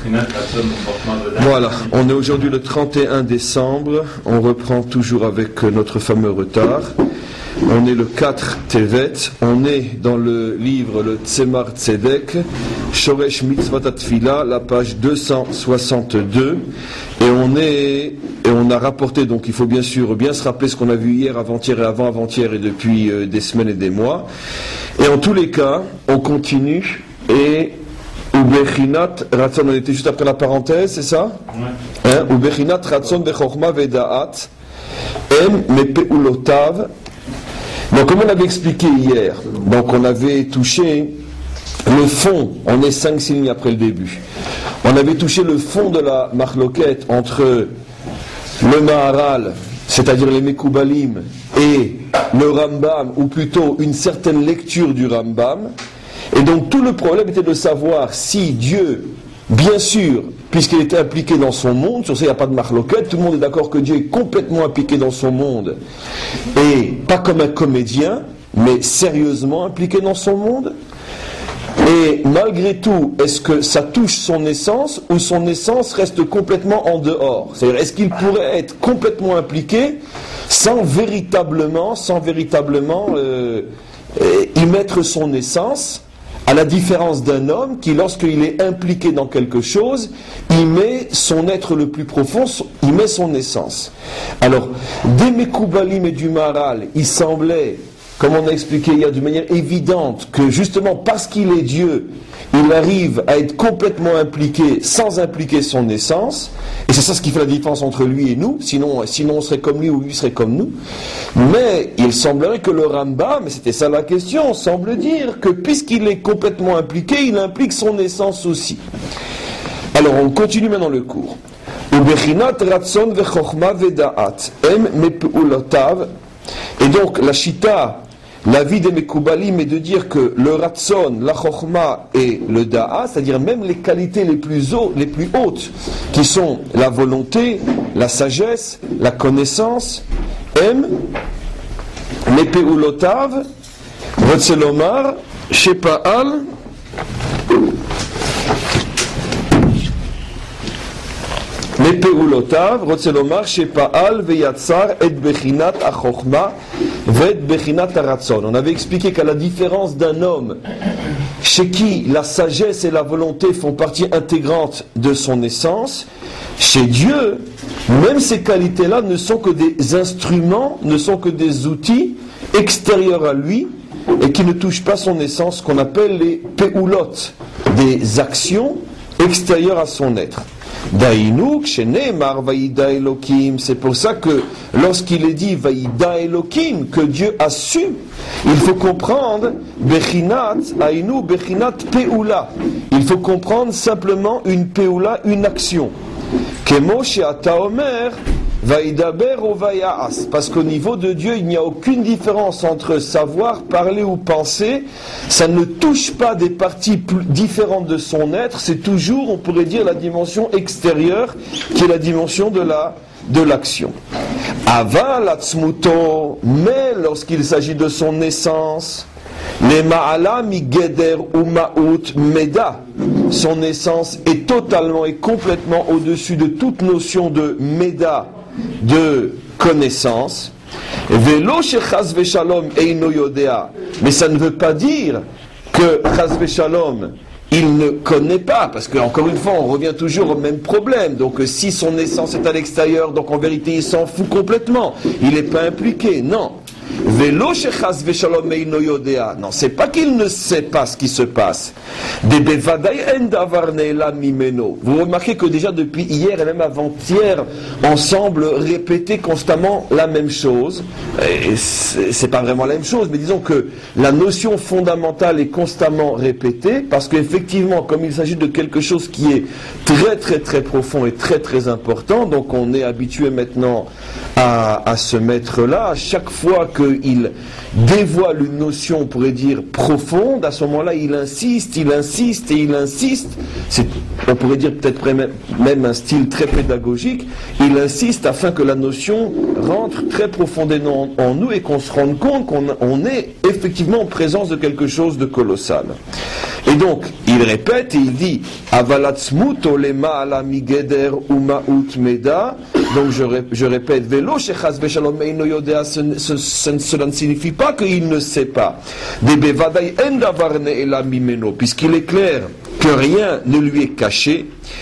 Voilà, on est aujourd'hui le 31 décembre, on reprend toujours avec notre fameux retard. On est le 4 Tevet, on est dans le livre le Tzemar Tzedek, Shoresh Mitzvot Atfila, la page 262, et on a rapporté, donc il faut bien sûr bien se rappeler ce qu'on a vu hier, avant-hier et avant-avant-hier et depuis des semaines et des mois. Et en tous les cas, on continue et Ubechinat Ratzon, on était juste après la parenthèse, c'est ça? Ouais. Ubechinat Ratzon Bechorma Vedaat Em Mepeulotav. Donc comme on avait expliqué hier, donc on avait touché le fond, on est 5 lignes après le début, on avait touché le fond de la marloquette entre le Maharal, c'est-à-dire les Mekoubalim, et le Rambam, ou plutôt une certaine lecture du Rambam. Et donc tout le problème était de savoir si Dieu, bien sûr, puisqu'il était impliqué dans son monde, sur ça il n'y a pas de marloquette, tout le monde est d'accord que Dieu est complètement impliqué dans son monde, et pas comme un comédien, mais sérieusement impliqué dans son monde. Et malgré tout, est-ce que ça touche son essence, ou son essence reste complètement en dehors? C'est-à-dire, est-ce qu'il pourrait être complètement impliqué sans véritablement y mettre son essence, à la différence d'un homme qui, lorsqu'il est impliqué dans quelque chose, il met son être le plus profond, il met son essence. Alors, des Mekoubalim et du Maharal, il semblait, comme on a expliqué hier, d'une manière évidente, que justement parce qu'il est Dieu, il arrive à être complètement impliqué sans impliquer son essence, et c'est ça ce qui fait la différence entre lui et nous, sinon on serait comme lui ou lui serait comme nous. Mais il semblerait que le Rambam, mais c'était ça la question, semble dire que puisqu'il est complètement impliqué, il implique son essence aussi. Alors on continue maintenant le cours. Ubechinat Ratzon Vechorma Vedaat Em Mepeulotav. Et donc la Shita, l'avis des Mekoubalim est de dire que le Ratzon, la Chochma et le Da'a, c'est-à-dire même les qualités les plus hautes, qui sont la volonté, la sagesse, la connaissance, M, Mepeulotav, Rotzelomar, Shepa'al, Mepeulotav, Rotzelomar, Shepa'al, Veyatzar, et Bechinat Achochma, Ved Bechinat Aratzon. On avait expliqué qu'à la différence d'un homme, chez qui la sagesse et la volonté font partie intégrante de son essence, chez Dieu, même ces qualités-là ne sont que des instruments, ne sont que des outils extérieurs à lui, et qui ne touchent pas son essence, qu'on appelle les Peulot, des actions extérieures à son être. Daïnouk, Shenemar, Vaïda Elohim, c'est pour ça que lorsqu'il est dit Vaïda Elohim, que Dieu a su, il faut comprendre Bechinat, Aïnou, Bechinat Peula. Il faut comprendre simplement une Peula, une action. Kemo Sheata Omer, Vaïdaber ou Vaïaas. Parce qu'au niveau de Dieu, il n'y a aucune différence entre savoir, parler ou penser. Ça ne touche pas des parties différentes de son être. C'est toujours, on pourrait dire, la dimension extérieure, qui est la dimension de l'action. Aval atzmuto, mais lorsqu'il s'agit de son essence, les ma'ala migeder ou ma'ut meda, son essence est totalement et complètement au-dessus de toute notion de meda, de connaissance. Velo shechaz veshalom eino yodea, mais ça ne veut pas dire que chaz veshalom il ne connaît pas, parce que encore une fois on revient toujours au même problème. Donc si son essence est à l'extérieur, donc en vérité il s'en fout complètement, il n'est pas impliqué. Non, Velo shechaz veshalom eino yodea, non, c'est pas qu'il ne sait pas ce qui se passe. De bevadai en davar ne'elam mimeno. Vous remarquez que déjà depuis hier et même avant-hier, on semble répéter constamment la même chose. Et c'est pas vraiment la même chose, mais disons que la notion fondamentale est constamment répétée, parce qu'effectivement, comme il s'agit de quelque chose qui est très très très profond et très très important, donc on est habitué maintenant à se mettre là. À chaque fois qu'il dévoile une notion, on pourrait dire profonde, à ce moment-là il insiste, on pourrait dire peut-être même un style très pédagogique, il insiste afin que la notion rentre très profondément en nous et qu'on se rende compte qu'on est effectivement en présence de quelque chose de colossal. Et donc, il il répète et il dit Avalatzmut olema ala migeder umaut meda. Donc je répète Velo shechaz veshalom eino yodea, cela ne signifie pas qu'il ne sait pas. De bevadai en davar ne'ela mimeno, puisqu'il est clair que rien ne lui est caché,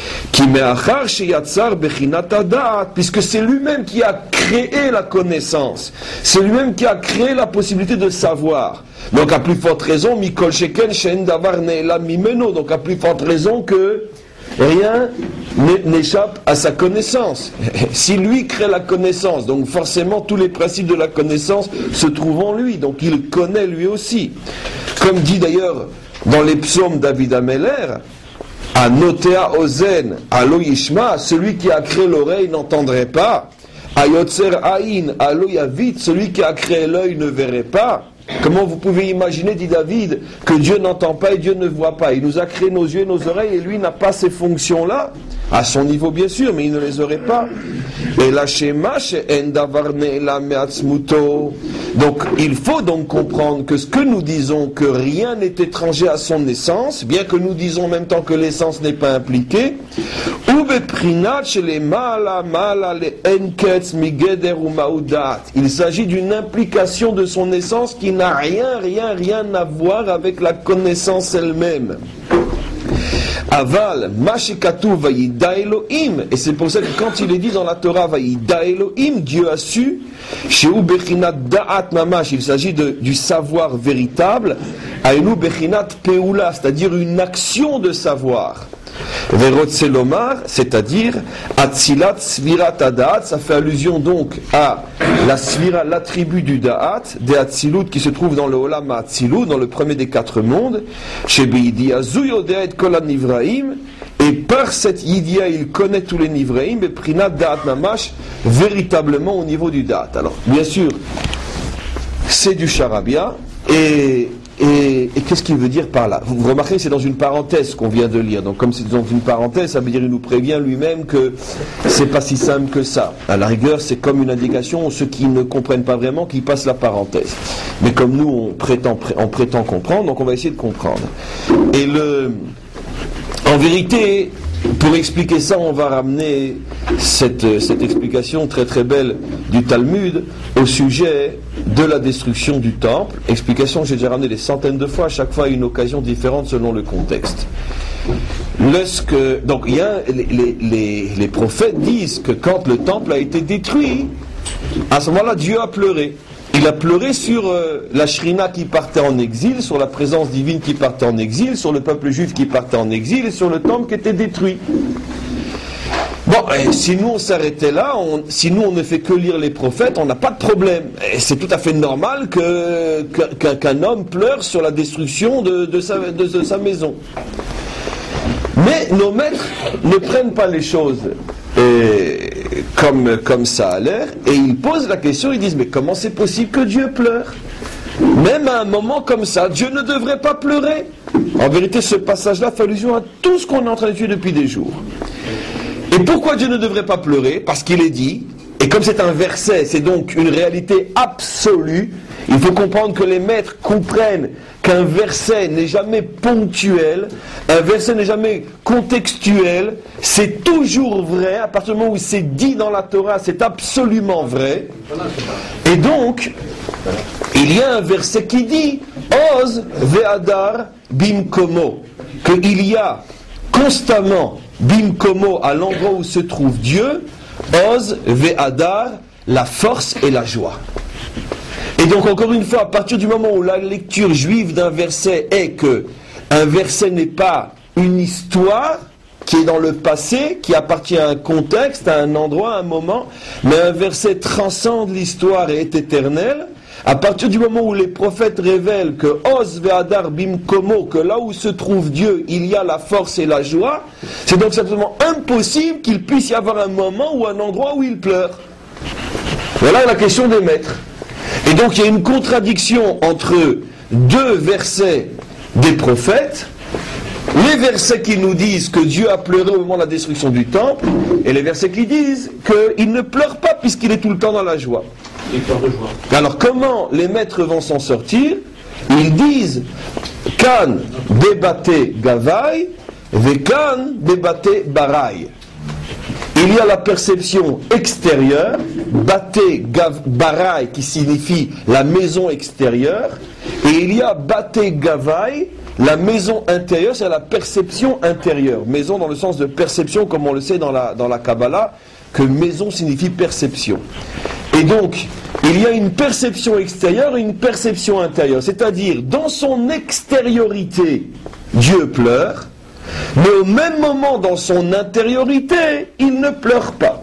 puisque c'est lui-même qui a créé la connaissance, c'est lui-même qui a créé la possibilité de savoir. Donc à plus forte raison, Mikol Sheken Shen Davar Ne'ela Mimeno, donc à plus forte raison que rien n'échappe à sa connaissance. Si lui crée la connaissance, donc forcément tous les principes de la connaissance se trouvent en lui, donc il connaît lui aussi. Comme dit d'ailleurs dans les psaumes David Ameller, Anotea Ozen, Alo Yishma, celui qui a créé l'oreille n'entendrait pas. Ayotzer Aïn, Alo Yavit, celui qui a créé l'œil ne verrait pas. Comment vous pouvez imaginer, dit David, que Dieu n'entend pas et Dieu ne voit pas? Il nous a créé nos yeux et nos oreilles et lui n'a pas ces fonctions-là. À son niveau bien sûr, mais il ne les aurait pas. Et la shema she'en davar ne'ela me'atzmuto. Donc il faut donc comprendre que ce que nous disons, que rien n'est étranger à son essence, bien que nous disons en même temps que l'essence n'est pas impliquée, il s'agit d'une implication de son essence qui n'a rien à voir avec la connaissance elle-même. Aval, Mashikatu Vayida Elohim, et c'est pour ça que quand il est dit dans la Torah Vayida Elohim, Dieu a su, chez Ubechinat Da'at Mamash, il s'agit du savoir véritable, Ainu Bechinat Peula, c'est-à-dire une action de savoir. Verotselomar, c'est-à-dire Atzilat Svirat Adaat, ça fait allusion donc à la Svira, l'attribut du Da'at, des Atzilut qui se trouve dans le Olam Atzilut, dans le premier des 4 mondes, chez Beidia Zuyodea et Kolan Nivraim, et par cette Yidia il connaît tous les Nivraim, et Prinat Da'at Mamash, véritablement au niveau du Da'at. Alors, bien sûr, c'est du charabia, et qu'est-ce qu'il veut dire par là? Vous remarquez, c'est dans une parenthèse qu'on vient de lire. Donc comme c'est dans une parenthèse, ça veut dire qu'il nous prévient lui-même que c'est pas si simple que ça. À la rigueur, c'est comme une indication, ceux qui ne comprennent pas vraiment, qui passent la parenthèse. Mais comme nous, on prétend comprendre, donc on va essayer de comprendre. Et en vérité, pour expliquer ça, on va ramener cette explication très très belle du Talmud au sujet de la destruction du temple. Explication que j'ai déjà ramenée des centaines de fois, à chaque fois à une occasion différente selon le contexte. Donc il y a les prophètes disent que quand le temple a été détruit, à ce moment-là Dieu a pleuré. Il a pleuré sur la Shrina qui partait en exil, sur la présence divine qui partait en exil, sur le peuple juif qui partait en exil et sur le temple qui était détruit. Bon, si nous on s'arrêtait là, si nous on ne fait que lire les prophètes, on n'a pas de problème. Et c'est tout à fait normal qu'un homme pleure sur la destruction de sa maison. Mais nos maîtres ne prennent pas les choses comme ça a l'air, et ils posent la question, ils disent, mais comment c'est possible que Dieu pleure? Même à un moment comme ça, Dieu ne devrait pas pleurer. En vérité, ce passage-là fait allusion à tout ce qu'on est en train d'étudier depuis des jours. Et pourquoi Dieu ne devrait pas pleurer? Parce qu'il est dit, et comme c'est un verset, c'est donc une réalité absolue, il faut comprendre que les maîtres comprennent qu'un verset n'est jamais ponctuel, un verset n'est jamais contextuel, c'est toujours vrai, à partir du moment où c'est dit dans la Torah, c'est absolument vrai. Et donc, il y a un verset qui dit Oz ve'adar bimkomo, qu'il y a constamment bimkomo, à l'endroit où se trouve Dieu, Oz ve'adar, la force et la joie. Et donc encore une fois, à partir du moment où la lecture juive d'un verset est que un verset n'est pas une histoire qui est dans le passé, qui appartient à un contexte, à un endroit, à un moment, mais un verset transcende l'histoire et est éternel, à partir du moment où les prophètes révèlent que Oz ve'adar bimkomo, que là où se trouve Dieu, il y a la force et la joie, c'est donc simplement impossible qu'il puisse y avoir un moment ou un endroit où il pleure. Voilà la question des maîtres. Et donc il y a une contradiction entre deux versets des prophètes, les versets qui nous disent que Dieu a pleuré au moment de la destruction du temple, et les versets qui disent qu'il ne pleure pas puisqu'il est tout le temps dans la joie. Alors comment les maîtres vont s'en sortir? ils disent Kan bebate gavai, vekan bebate barai. Il y a la perception extérieure, bate barai qui signifie la maison extérieure, et il y a bate gavai, la maison intérieure, c'est la perception intérieure. Maison dans le sens de perception, comme on le sait dans la Kabbalah, que maison signifie perception. Et donc, il y a une perception extérieure et une perception intérieure. C'est-à-dire, dans son extériorité, Dieu pleure, mais au même moment, dans son intériorité, il ne pleure pas.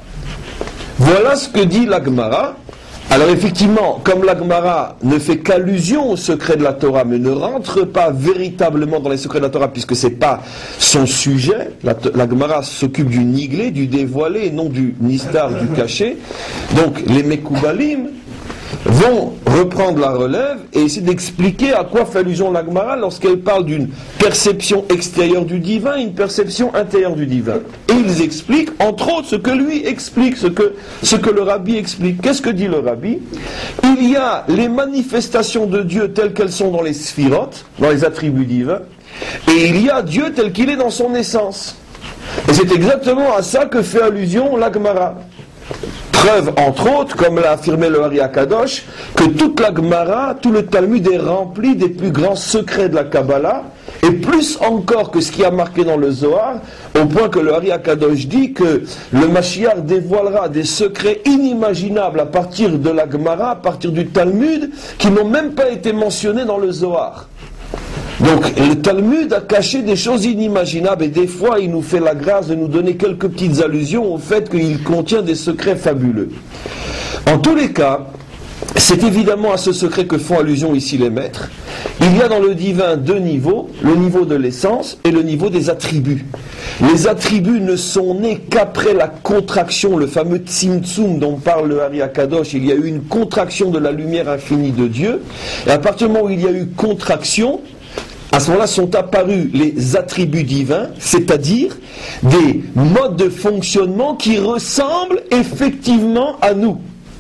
Voilà ce que dit la Gemara. Alors effectivement, comme la Gemara ne fait qu'allusion au secret de la Torah, mais ne rentre pas véritablement dans les secrets de la Torah, puisque ce n'est pas son sujet, la Gemara s'occupe du niglé, du dévoilé, et non du nistar, du caché. Donc les Mekoubalim vont reprendre la relève et essayer d'expliquer à quoi fait allusion la Gemara lorsqu'elle parle d'une perception extérieure du divin et une perception intérieure du divin. Et ils expliquent, entre autres, ce que lui explique, ce que le rabbi explique. Qu'est-ce que dit le rabbi? Il y a les manifestations de Dieu telles qu'elles sont dans les sphirotes, dans les attributs divins, et il y a Dieu tel qu'il est dans son essence. Et c'est exactement à ça que fait allusion la Gemara. Preuve, entre autres, comme l'a affirmé le Ari Akadosh, que toute la Gemara, tout le Talmud est rempli des plus grands secrets de la Kabbalah, et plus encore que ce qui a marqué dans le Zohar, au point que le Ari Akadosh dit que le Mashiach dévoilera des secrets inimaginables à partir de la Gemara, à partir du Talmud, qui n'ont même pas été mentionnés dans le Zohar. Donc le Talmud a caché des choses inimaginables et des fois il nous fait la grâce de nous donner quelques petites allusions au fait qu'il contient des secrets fabuleux. En tous les cas, c'est évidemment à ce secret que font allusion ici les maîtres. Il y a dans le divin deux niveaux, le niveau de l'essence et le niveau des attributs. Les attributs ne sont nés qu'après la contraction, le fameux Tzimtzum dont parle le Ari Akadosh. Il y a eu une contraction de la lumière infinie de Dieu, et à partir du moment où il y a eu contraction, à ce moment-là sont apparus les attributs divins, c'est-à-dire des modes de fonctionnement qui ressemblent effectivement à nous.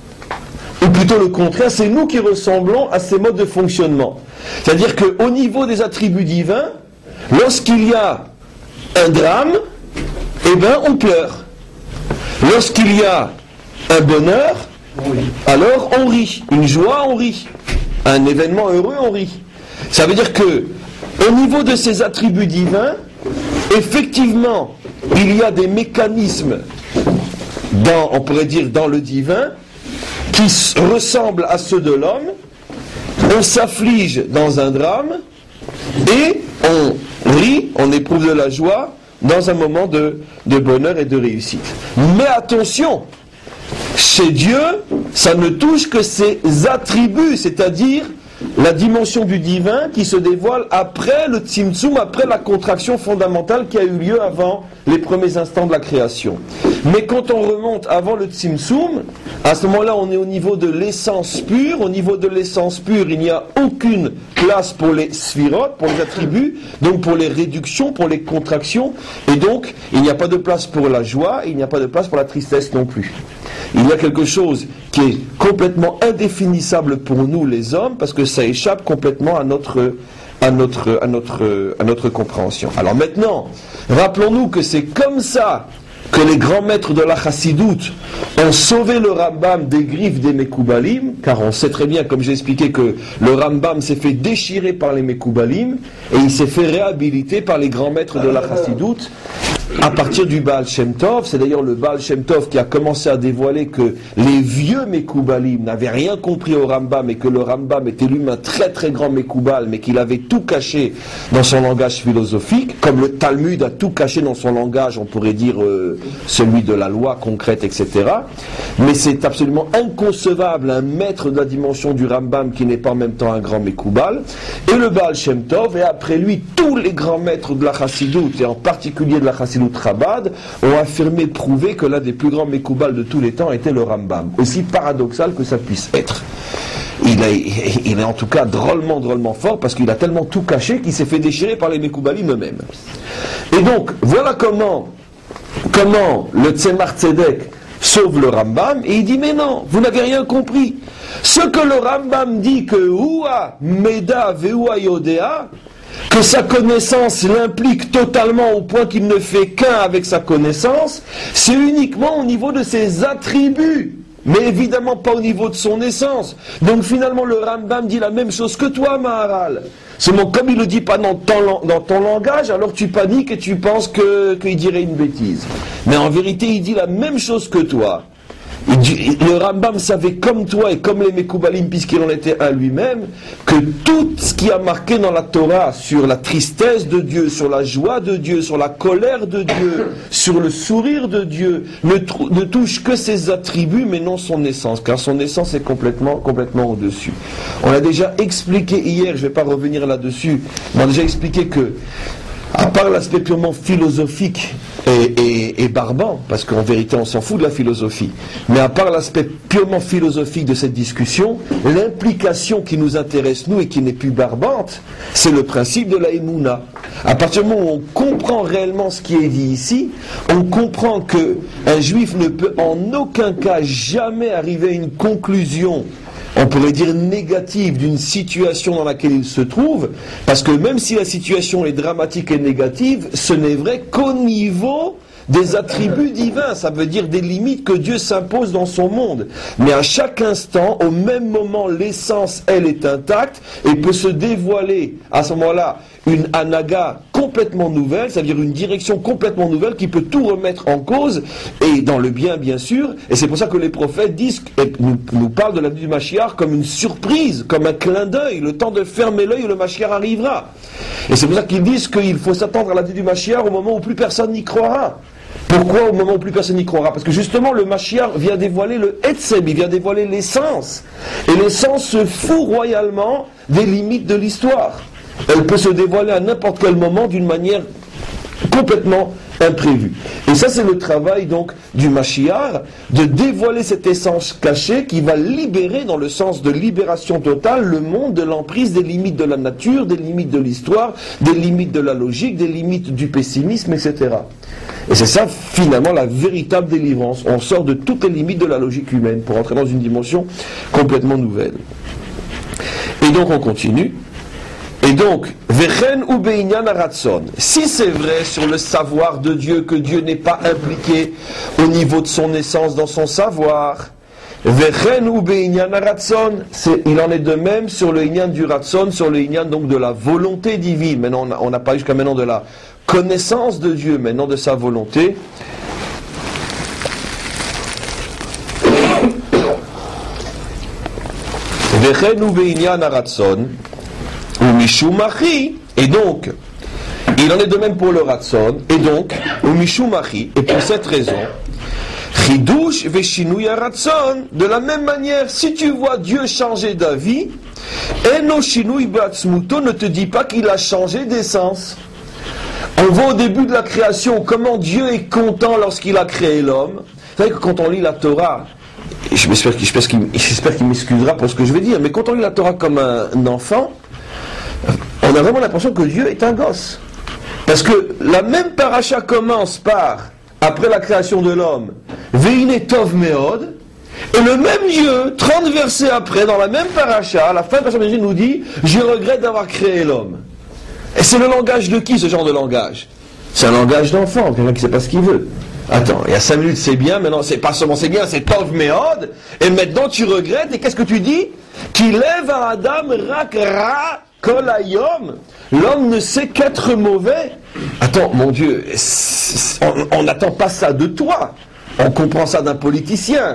Ou plutôt le contraire, c'est nous qui ressemblons à ces modes de fonctionnement. C'est-à-dire qu'au niveau des attributs divins, lorsqu'il y a un drame, eh bien on pleure. Lorsqu'il y a un bonheur, alors on rit. Une joie, on rit. Un événement heureux, on rit. Ça veut dire que au niveau de ces attributs divins, effectivement, il y a des mécanismes, on pourrait dire dans le divin, qui ressemblent à ceux de l'homme. On s'afflige dans un drame et on rit, on éprouve de la joie dans un moment de bonheur et de réussite. Mais attention, chez Dieu, ça ne touche que ses attributs, c'est-à-dire la dimension du divin qui se dévoile après le Tzimtzum, après la contraction fondamentale qui a eu lieu avant les premiers instants de la création. Mais quand on remonte avant le Tzimtzum, à ce moment-là on est au niveau de l'essence pure. Au niveau de l'essence pure, il n'y a aucune place pour les sphirotes, pour les attributs, donc pour les réductions, pour les contractions, et donc il n'y a pas de place pour la joie, et il n'y a pas de place pour la tristesse non plus. Il y a quelque chose qui est complètement indéfinissable pour nous les hommes, parce que ça échappe complètement à notre compréhension. Alors maintenant, rappelons-nous que c'est comme ça que les grands maîtres de la Chassidoute ont sauvé le Rambam des griffes des Mekoubalim, car on sait très bien, comme j'ai expliqué, que le Rambam s'est fait déchirer par les Mekoubalim, et il s'est fait réhabiliter par les grands maîtres de la Chassidoute, à partir du Baal Shem Tov. C'est d'ailleurs le Baal Shem Tov qui a commencé à dévoiler que les vieux Mekoubalim n'avaient rien compris au Rambam, et que le Rambam était lui-même un très très grand Mekoubal, mais qu'il avait tout caché dans son langage philosophique, comme le Talmud a tout caché dans son langage, on pourrait dire celui de la loi concrète, etc. Mais c'est absolument inconcevable un maître de la dimension du Rambam qui n'est pas en même temps un grand Mekoubal. Et le Baal Shem Tov, et après lui tous les grands maîtres de la Chassidoute, et en particulier de la Chassidoute Chabad, ont affirmé, prouvé que l'un des plus grands Mekoubal de tous les temps était le Rambam. Aussi paradoxal que ça puisse être. Il est en tout cas drôlement fort, parce qu'il a tellement tout caché qu'il s'est fait déchirer par les Mekoubalim eux-mêmes. Et donc, voilà comment le Tzemar Tzedek sauf le Rambam, et il dit mais non, vous n'avez rien compris. Ce que le Rambam dit que Oua Meda Veoua Yodea, que sa connaissance l'implique totalement au point qu'il ne fait qu'un avec sa connaissance, c'est uniquement au niveau de ses attributs, mais évidemment pas au niveau de son essence. Donc finalement le Rambam dit la même chose que toi, Maharal. Seulement comme il ne le dit pas dans ton langage, alors tu paniques et tu penses qu'il dirait une bêtise. Mais en vérité il dit la même chose que toi. Le Rambam savait comme toi et comme les Mekoubalim, puisqu'il en était un lui-même, que tout ce qui a marqué dans la Torah sur la tristesse de Dieu, sur la joie de Dieu, sur la colère de Dieu, sur le sourire de Dieu, ne touche que ses attributs mais non son essence, car son essence est complètement au-dessus. On a déjà expliqué hier, je ne vais pas revenir là-dessus, mais on a déjà expliqué que à part l'aspect purement philosophique et barbant, parce qu'en vérité on s'en fout de la philosophie, mais à part l'aspect purement philosophique de cette discussion, l'implication qui nous intéresse nous et qui n'est plus barbante, c'est le principe de la Emouna. À partir du moment où on comprend réellement ce qui est dit ici, on comprend qu'un juif ne peut en aucun cas jamais arriver à une conclusion, on pourrait dire négative, d'une situation dans laquelle il se trouve, parce que même si la situation est dramatique et négative, ce n'est vrai qu'au niveau des attributs divins, ça veut dire des limites que Dieu s'impose dans son monde. Mais à chaque instant, au même moment, l'essence, elle, est intacte et peut se dévoiler à ce moment-là une anaga complètement nouvelle, c'est-à-dire une direction complètement nouvelle qui peut tout remettre en cause, et dans le bien, bien sûr. Et c'est pour ça que les prophètes disent, et nous parlent de la venue du Mashiach comme une surprise, comme un clin d'œil, le temps de fermer l'œil et le Mashiach arrivera. Et c'est pour ça qu'ils disent qu'il faut s'attendre à la venue du Mashiach au moment où plus personne n'y croira. Pourquoi au moment où plus personne n'y croira? Parce que justement le Mashiach vient dévoiler le Etzem, il vient dévoiler l'essence. Et l'essence se fout royalement des limites de l'histoire. Elle peut se dévoiler à n'importe quel moment d'une manière complètement imprévue. Et ça c'est le travail donc du Mashiach, de dévoiler cette essence cachée qui va libérer, dans le sens de libération totale, le monde de l'emprise des limites de la nature, des limites de l'histoire, des limites de la logique, des limites du pessimisme, etc. Et c'est ça finalement la véritable délivrance. On sort de toutes les limites de la logique humaine pour entrer dans une dimension complètement nouvelle. Et donc on continue. Et donc, Vechen ou Beinyan Aratson, si c'est vrai sur le savoir de Dieu que Dieu n'est pas impliqué au niveau de son essence dans son savoir, Vechen ou Beinyan Aratson, il en est de même sur le Inyan du Ratson, sur le Inyan donc de la volonté divine. Maintenant, on n'a pas jusqu'à maintenant de la connaissance de Dieu, maintenant de sa volonté. Vechen ou Beinyan Aratson, ou Mishumachi, et donc, il en est de même pour le Ratson, et donc, ou Mishumachi, et pour cette raison, Chidush Veshinouy Ratson, de la même manière, si tu vois Dieu changer d'avis, Eno Shinouy Batsmuto ne te dit pas qu'il a changé d'essence. On voit au début de la création comment Dieu est content lorsqu'il a créé l'homme. Vous savez que quand on lit la Torah, j'espère qu'il m'excusera pour ce que je vais dire, mais quand on lit la Torah comme un enfant, on a vraiment l'impression que Dieu est un gosse. Parce que la même paracha commence par, après la création de l'homme, Veine Tov Meod, et le même Dieu, 30 versets après, dans la même paracha, à la fin de la paracha, nous dit, je regrette d'avoir créé l'homme. Et c'est le langage de qui, ce genre de langage? C'est un langage d'enfant, quelqu'un qui ne sait pas ce qu'il veut. Attends, il y a 5 minutes c'est bien, maintenant c'est pas seulement c'est bien, c'est Tov Meod, et maintenant tu regrettes, et qu'est-ce que tu dis? Qu'il lève à Adam Rak Ra Kol Hayom, l'homme ne sait qu'être mauvais. Attends, mon Dieu, on n'attend pas ça de toi. On comprend ça d'un politicien,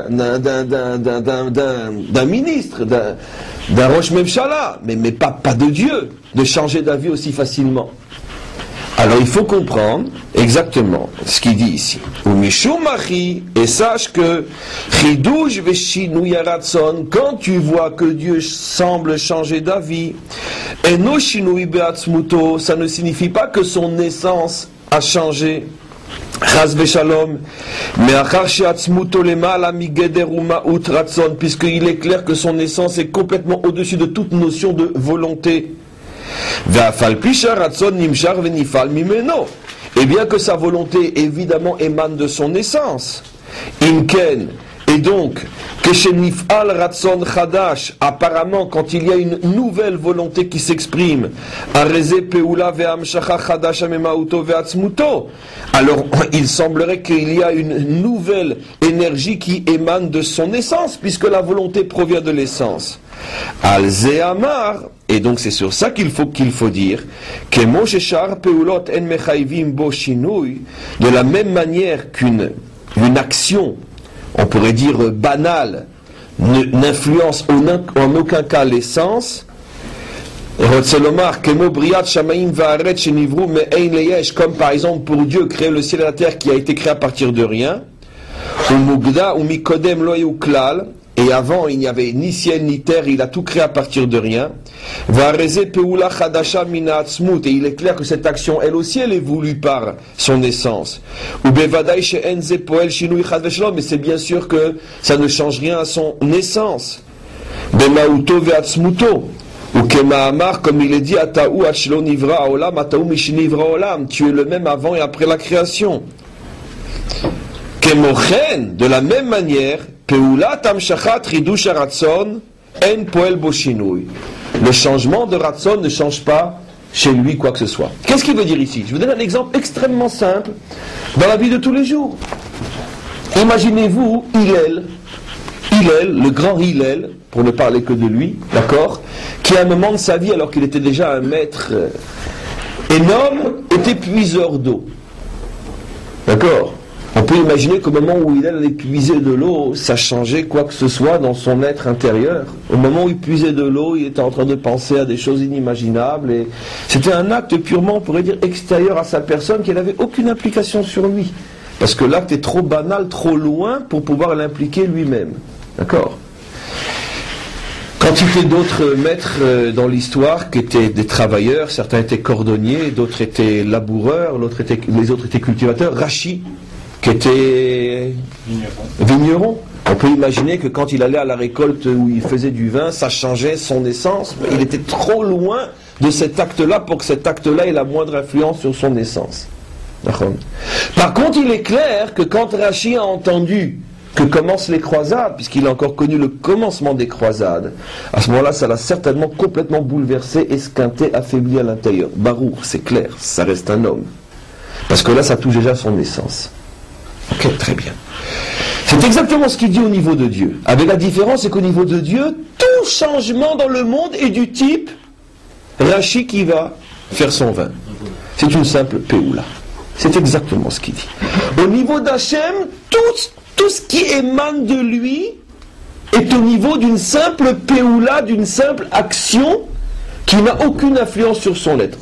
d'un ministre, d'un Rosh Memshala, mais pas de Dieu, de changer d'avis aussi facilement. Alors il faut comprendre exactement ce qu'il dit ici. Umishumachi, et sache que Chidush Veshinouy Ratson, quand tu vois que Dieu semble changer d'avis, Eno Shinouy Beatzmuto, ça ne signifie pas que son essence a changé. Chas Veshalom, mais Achar Sheatzmuto Lemala Migeder Umaut Ratson, puisqu'il est clair que son essence est complètement au-dessus de toute notion de volonté. Et bien que sa volonté évidemment émane de son essence, Inken, et donc, Keshenifal Ratson Chadash, apparemment, quand il y a une nouvelle volonté qui s'exprime, Areze Peula Ve'amshacha Chadash Amemauto Ve'atzmuto, alors il semblerait qu'il y a une nouvelle énergie qui émane de son essence, puisque la volonté provient de l'essence. Al Zehamar, et donc c'est sur ça qu'il faut dire, que Mosheshar Peulot En Mechaivim Bo Shinui, de la même manière qu'une action, on pourrait dire banale, n'influence en aucun cas l'essence. Comme par exemple pour Dieu créer le ciel et la terre qui a été créé à partir de rien. Et avant il n'y avait ni ciel ni terre, il a tout créé à partir de rien. Et il est clair que cette action, elle aussi, elle est voulue par son essence. Mais c'est bien sûr que ça ne change rien à son essence. Ou comme il est dit, tu es le même avant et après la création. De la même manière, le changement de Ratson ne change pas chez lui quoi que ce soit. Qu'est-ce qu'il veut dire ici? Je vous donne un exemple extrêmement simple dans la vie de tous les jours. Imaginez-vous Hillel, le grand Hillel, pour ne parler que de lui, d'accord, qui à un moment de sa vie, alors qu'il était déjà un maître énorme, était puiseur d'eau. D'accord? On peut imaginer qu'au moment où Hillel allait puiser de l'eau, ça changeait quoi que ce soit dans son être intérieur. Au moment où il puisait de l'eau, il était en train de penser à des choses inimaginables. Et c'était un acte purement, on pourrait dire, extérieur à sa personne, qui n'avait aucune implication sur lui. Parce que l'acte est trop banal, trop loin pour pouvoir l'impliquer lui-même. D'accord ? Quantité d'autres maîtres dans l'histoire qui étaient des travailleurs, certains étaient cordonniers, d'autres étaient laboureurs, les autres étaient cultivateurs. Rachi, qui était vigneron. On peut imaginer que quand il allait à la récolte où il faisait du vin, ça changeait son essence, mais il était trop loin de cet acte-là pour que cet acte-là ait la moindre influence sur son essence. Par contre, il est clair que quand Rachi a entendu que commencent les croisades, puisqu'il a encore connu le commencement des croisades, à ce moment-là, ça l'a certainement complètement bouleversé, esquinté, affaibli à l'intérieur. Baruch, c'est clair, ça reste un homme. Parce que là, ça touche déjà son essence. Ok, très bien. C'est exactement ce qu'il dit au niveau de Dieu. Avec la différence, c'est qu'au niveau de Dieu, tout changement dans le monde est du type Rachi qui va faire son vin. C'est une simple péoula. C'est exactement ce qu'il dit. Au niveau d'Hachem, tout ce qui émane de lui est au niveau d'une simple péoula, d'une simple action qui n'a aucune influence sur son être.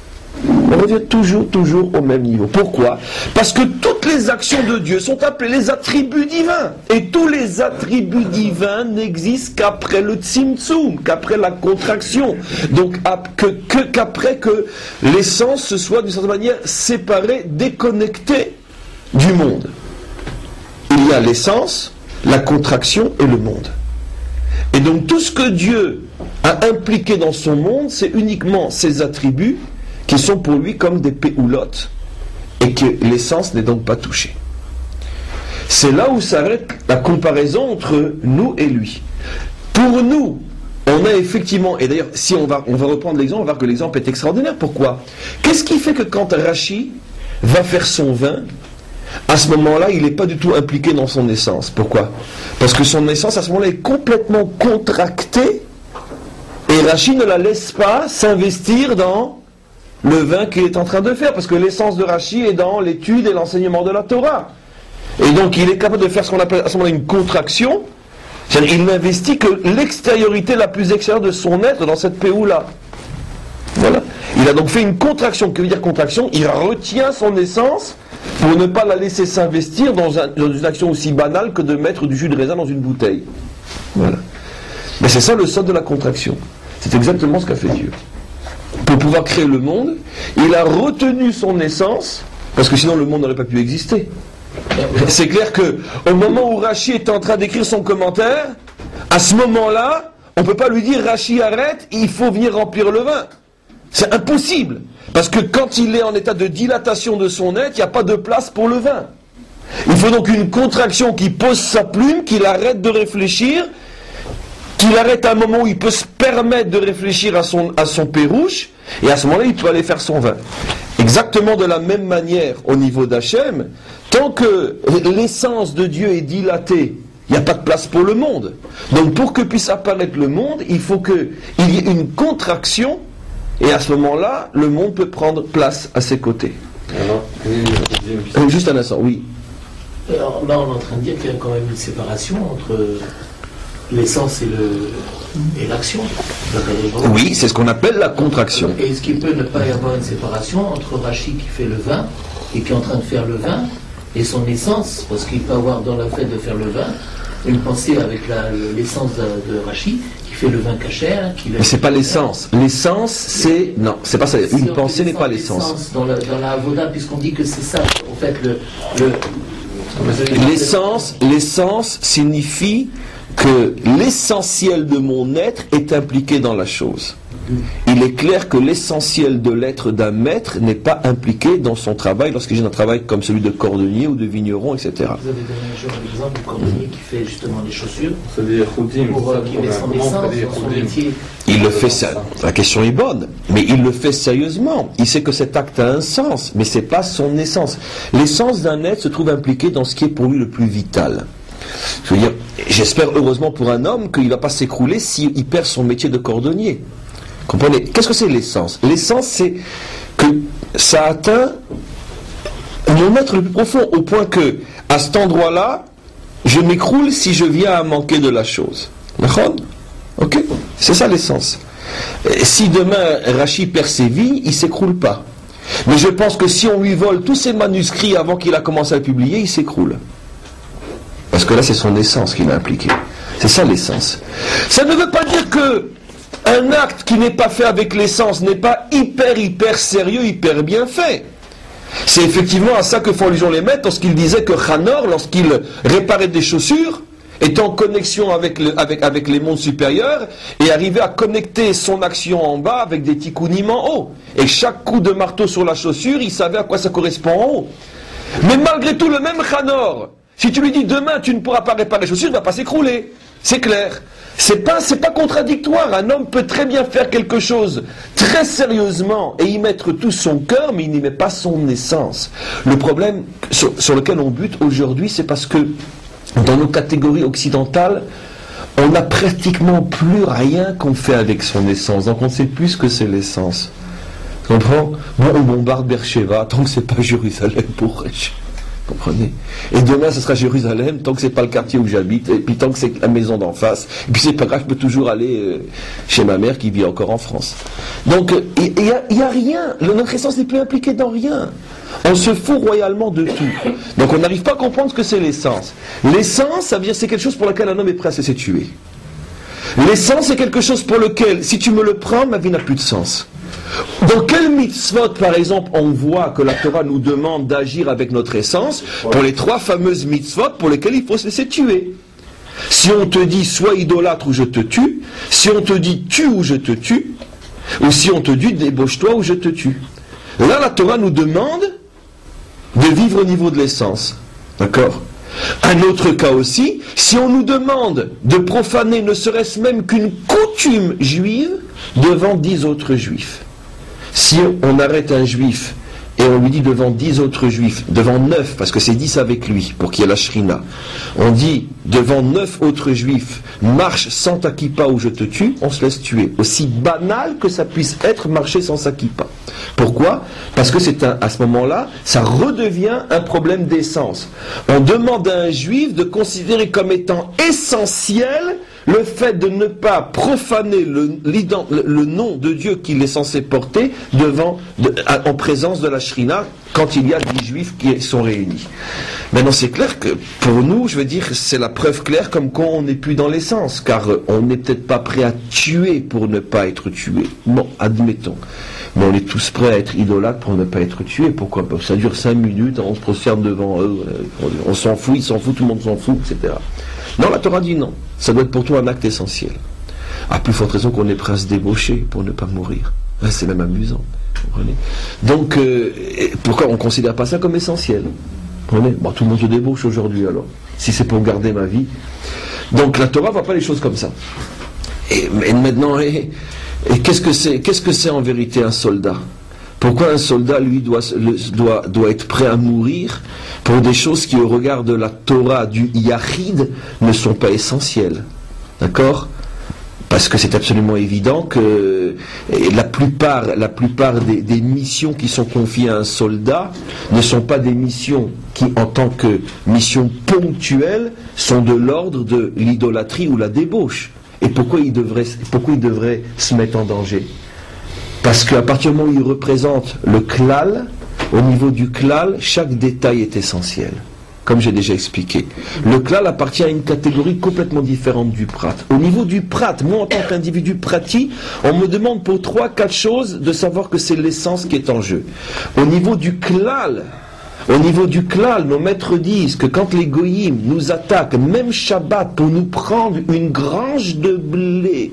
On revient toujours au même niveau. Pourquoi? Parce que toutes les actions de Dieu sont appelées les attributs divins. Et tous les attributs divins n'existent qu'après le tzimtzum, qu'après la contraction. Donc qu'après que l'essence se soit d'une certaine manière séparée, déconnectée du monde. Il y a l'essence, la contraction et le monde. Et donc tout ce que Dieu a impliqué dans son monde, c'est uniquement ses attributs qui sont pour lui comme des péoulottes et que l'essence n'est donc pas touchée. C'est là où s'arrête la comparaison entre nous et lui. Pour nous, on a effectivement, et d'ailleurs si on va reprendre l'exemple, on va voir que l'exemple est extraordinaire. Pourquoi? Qu'est-ce qui fait que quand Rachi va faire son vin, à ce moment-là, il n'est pas du tout impliqué dans son essence? Pourquoi? Parce que son essence, à ce moment-là, est complètement contractée et Rachi ne la laisse pas s'investir dans le vin qu'il est en train de faire, parce que l'essence de Rachi est dans l'étude et l'enseignement de la Torah. Et donc, il est capable de faire ce qu'on appelle à ce moment-là une contraction, c'est-à-dire il n'investit que l'extériorité la plus extérieure de son être dans cette péoula. Voilà. Il a donc fait une contraction. Que veut dire contraction? Il retient son essence pour ne pas la laisser s'investir dans une action aussi banale que de mettre du jus de raisin dans une bouteille. Voilà. Mais c'est ça le sens de la contraction. C'est exactement ce qu'a fait Dieu. Pour pouvoir créer le monde, il a retenu son essence, parce que sinon le monde n'aurait pas pu exister. C'est clair que au moment où Rachi est en train d'écrire son commentaire, à ce moment-là, on ne peut pas lui dire Rachi arrête, il faut venir remplir le vin. C'est impossible, parce que quand il est en état de dilatation de son être, il n'y a pas de place pour le vin. Il faut donc une contraction qui pose sa plume, qu'il arrête de réfléchir, qu'il arrête à un moment où il peut se permettre de réfléchir à son pérouche, et à ce moment-là, il peut aller faire son vin. Exactement de la même manière au niveau d'Hachem, tant que l'essence de Dieu est dilatée, il n'y a pas de place pour le monde. Donc pour que puisse apparaître le monde, il faut qu'il y ait une contraction, et à ce moment-là, le monde peut prendre place à ses côtés. Alors, juste un instant, oui. Alors là, on est en train de dire qu'il y a quand même une séparation entre l'essence et l'action. Oui, c'est ce qu'on appelle la contraction. Et est-ce qu'il peut ne pas y avoir une séparation entre Rachi qui fait le vin et qui est en train de faire le vin et son essence, parce qu'il peut avoir dans le fait de faire le vin une pensée avec l'essence de Rachi qui fait le vin cachère. Mais c'est pas l'essence. L'essence, c'est... Non, c'est pas ça. Une pensée n'est pas l'essence. Dans la Avoda, puisqu'on dit que c'est ça, en fait, L'essence signifie que l'essentiel de mon être est impliqué dans la chose. Il est clair que l'essentiel de l'être d'un maître n'est pas impliqué dans son travail lorsqu'il y a un travail comme celui de cordonnier ou de vigneron, etc. Vous avez donné un exemple du cordonnier qui fait justement les chaussures. C'est-à-dire qui met son essence, son métier. Il le fait ça. La question est bonne, mais il le fait sérieusement. Il sait que cet acte a un sens, mais c'est pas son essence. L'essence d'un être se trouve impliquée dans ce qui est pour lui le plus vital. Je veux dire, j'espère heureusement pour un homme qu'il ne va pas s'écrouler s'il perd son métier de cordonnier. Comprenez? Qu'est-ce que c'est l'essence? L'essence, c'est que ça atteint mon être le plus profond, au point que, à cet endroit-là, je m'écroule si je viens à manquer de la chose. D'accord? Ok? C'est ça l'essence. Si demain Rachi perd ses vignes, il ne s'écroule pas. Mais je pense que si on lui vole tous ses manuscrits avant qu'il a commencé à publier, il s'écroule. Parce que là, c'est son essence qui l'a impliqué. C'est ça l'essence. Ça ne veut pas dire que un acte qui n'est pas fait avec l'essence n'est pas hyper sérieux, hyper bien fait. C'est effectivement à ça que font allusion les maîtres lorsqu'ils disaient que Hanor, lorsqu'il réparait des chaussures, était en connexion avec les mondes supérieurs et arrivait à connecter son action en bas avec des tikkunim en haut. Et chaque coup de marteau sur la chaussure, il savait à quoi ça correspond en haut. Mais malgré tout, le même Hanor, si tu lui dis demain tu ne pourras pas réparer les chaussures, il ne va pas s'écrouler. C'est clair. C'est pas contradictoire. Un homme peut très bien faire quelque chose très sérieusement et y mettre tout son cœur, mais il n'y met pas son essence. Le problème sur lequel on bute aujourd'hui, c'est parce que dans nos catégories occidentales, on n'a pratiquement plus rien qu'on fait avec son essence. Donc on ne sait plus ce que c'est l'essence. Tu comprends? Bon, on bombarde Beersheva tant que c'est pas Jérusalem pour Rech. Comprenez? Et demain, ce sera Jérusalem, tant que c'est pas le quartier où j'habite, et puis tant que c'est la maison d'en face, et puis c'est pas grave, je peux toujours aller chez ma mère qui vit encore en France. Donc, il y a rien. Notre essence n'est plus impliquée dans rien. On se fout royalement de tout. Donc, on n'arrive pas à comprendre ce que c'est l'essence. L'essence, ça veut dire c'est quelque chose pour lequel un homme est prêt à se laisser tuer. L'essence, c'est quelque chose pour lequel, si tu me le prends, ma vie n'a plus de sens. Dans quel mitzvot, par exemple, on voit que la Torah nous demande d'agir avec notre essence pour les 3 fameuses mitzvot pour lesquelles il faut se laisser tuer? Si on te dit sois idolâtre ou je te tue, si on te dit tue ou je te tue, ou si on te dit débauche-toi ou je te tue. Là, la Torah nous demande de vivre au niveau de l'essence. D'accord? Un autre cas aussi, si on nous demande de profaner ne serait-ce même qu'une coutume juive devant 10 autres juifs. Si on arrête un juif et on lui dit devant 10 autres juifs, devant 9, parce que c'est 10 avec lui, pour qu'il y ait la shrina, on dit devant 9 autres juifs, marche sans ta kippa ou je te tue, on se laisse tuer. Aussi banal que ça puisse être marcher sans sa kippa. Pourquoi? Parce que à ce moment-là, ça redevient un problème d'essence. On demande à un juif de considérer comme étant essentiel le fait de ne pas profaner le nom de Dieu qu'il est censé porter en présence de la shrina quand il y a 10 juifs qui sont réunis. Maintenant, c'est clair que pour nous, je veux dire, c'est la preuve claire comme quoi on n'est plus dans l'essence, car on n'est peut-être pas prêt à tuer pour ne pas être tué. Bon, admettons. Mais on est tous prêts à être idolâtres pour ne pas être tués. Pourquoi? Parce que ça dure 5 minutes, on se prosterne devant eux, on s'en fout, ils s'en foutent, tout le monde s'en fout, etc. Non, la Torah dit non. Ça doit être pour toi un acte essentiel. À plus forte raison qu'on est prêt à se débaucher pour ne pas mourir. C'est même amusant. Vous comprenez? Donc, pourquoi on ne considère pas ça comme essentiel? Bon, tout le monde se débauche aujourd'hui alors, si c'est pour garder ma vie. Donc la Torah ne voit pas les choses comme ça. Et maintenant, qu'est-ce que c'est en vérité un soldat? Pourquoi un soldat, lui, doit être prêt à mourir pour des choses qui, au regard de la Torah du Yachid, ne sont pas essentielles? D'accord? Parce que c'est absolument évident que la plupart des missions qui sont confiées à un soldat ne sont pas des missions qui, en tant que missions ponctuelles, sont de l'ordre de l'idolâtrie ou la débauche. Et pourquoi il devrait se mettre en danger? Parce qu'à partir du moment où il représente le klal, au niveau du klal, chaque détail est essentiel. Comme j'ai déjà expliqué. Le klal appartient à une catégorie complètement différente du prat. Au niveau du prat, moi en tant qu'individu prati, on me demande pour 3-4 choses de savoir que c'est l'essence qui est en jeu. Au niveau du klal, nos maîtres disent que quand les goyim nous attaquent, même Shabbat, pour nous prendre une grange de blé,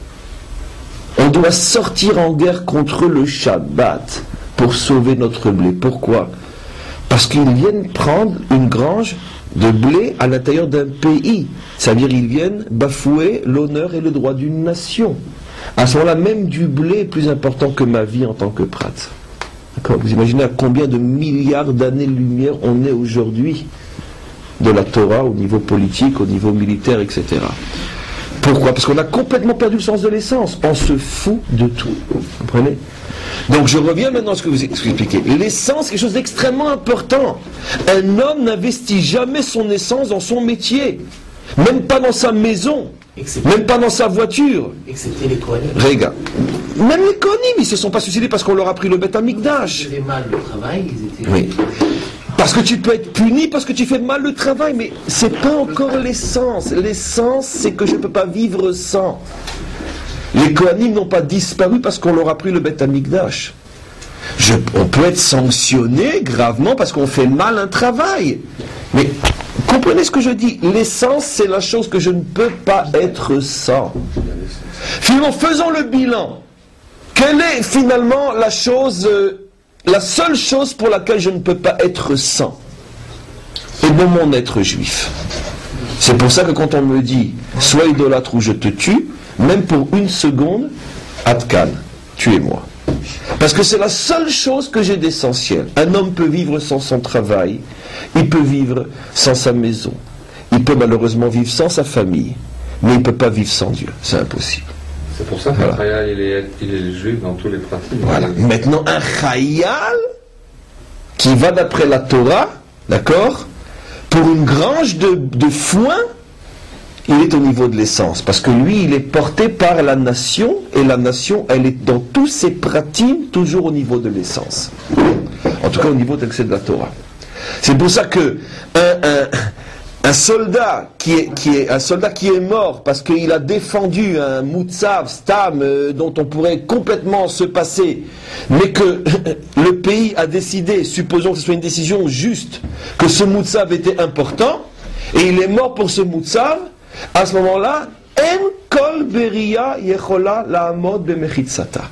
on doit sortir en guerre contre le Shabbat pour sauver notre blé. Pourquoi? Parce qu'ils viennent prendre une grange de blé à l'intérieur d'un pays. C'est-à-dire qu'ils viennent bafouer l'honneur et le droit d'une nation. À ce moment-là, même du blé est plus important que ma vie en tant que prat. D'accord? Vous imaginez à combien de milliards d'années-lumière on est aujourd'hui de la Torah au niveau politique, au niveau militaire, etc. Pourquoi? Parce qu'on a complètement perdu le sens de l'essence. On se fout de tout. Vous comprenez? Donc je reviens maintenant à ce que vous expliquez. L'essence, c'est quelque chose d'extrêmement important. Un homme n'investit jamais son essence dans son métier. Même pas dans sa maison. Même pas dans sa voiture. Excepté les Kohanim. Regarde. Même les Kohanim, ils ne se sont pas suicidés parce qu'on leur a pris le Beth Amikdash. Ils faisaient mal le travail, ils étaient... Oui. Parce que tu peux être puni parce que tu fais mal le travail, mais c'est pas encore l'essence. L'essence, c'est que je ne peux pas vivre sans. Les Kohanim n'ont pas disparu parce qu'on leur a pris le Beth Amikdash. On peut être sanctionné gravement parce qu'on fait mal un travail. Mais comprenez ce que je dis. L'essence, c'est la chose que je ne peux pas être sans. Finalement, faisons le bilan. Quelle est finalement la seule chose pour laquelle je ne peux pas être sans? Et de mon être juif. C'est pour ça que quand on me dit « Sois idolâtre ou je te tue », même pour une seconde, Atkan, tuez-moi. Parce que c'est la seule chose que j'ai d'essentiel. Un homme peut vivre sans son travail, il peut vivre sans sa maison, il peut malheureusement vivre sans sa famille, mais il ne peut pas vivre sans Dieu. C'est impossible. C'est pour ça qu'un chayal, il est juif dans tous les pratiques. Voilà. Maintenant, un chayal qui va d'après la Torah, d'accord, pour une grange de foin, il est au niveau de l'essence, parce que lui, il est porté par la nation, et la nation, elle est dans tous ses pratiques, toujours au niveau de l'essence. En tout cas, au niveau de l'accès de la Torah. C'est pour ça que un soldat qui est mort parce qu'il a défendu un Moutsav, Stam, dont on pourrait complètement se passer, mais que le pays a décidé, supposons que ce soit une décision juste, que ce Moutsav était important, et il est mort pour ce Moutsav, à ce moment-là, En kol beria yechola la'amod b'mechitsata.